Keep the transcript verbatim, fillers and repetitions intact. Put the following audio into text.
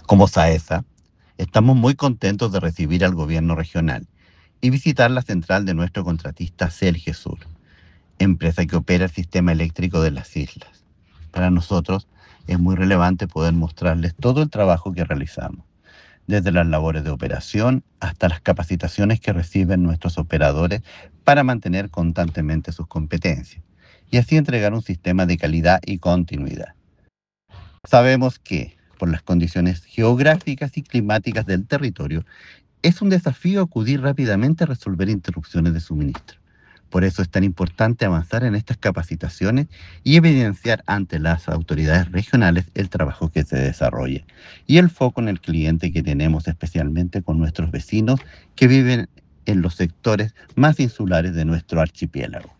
Como SAESA, estamos muy contentos de recibir al gobierno regional y visitar la central de nuestro contratista Celgesur, empresa que opera el sistema eléctrico de las islas. Para nosotros es muy relevante poder mostrarles todo el trabajo que realizamos, desde las labores de operación hasta las capacitaciones que reciben nuestros operadores para mantener constantemente sus competencias y así entregar un sistema de calidad y continuidad. Sabemos que, por las condiciones geográficas y climáticas del territorio, es un desafío acudir rápidamente a resolver interrupciones de suministro. Por eso es tan importante avanzar en estas capacitaciones y evidenciar ante las autoridades regionales el trabajo que se desarrolla y el foco en el cliente que tenemos, especialmente con nuestros vecinos que viven en los sectores más insulares de nuestro archipiélago.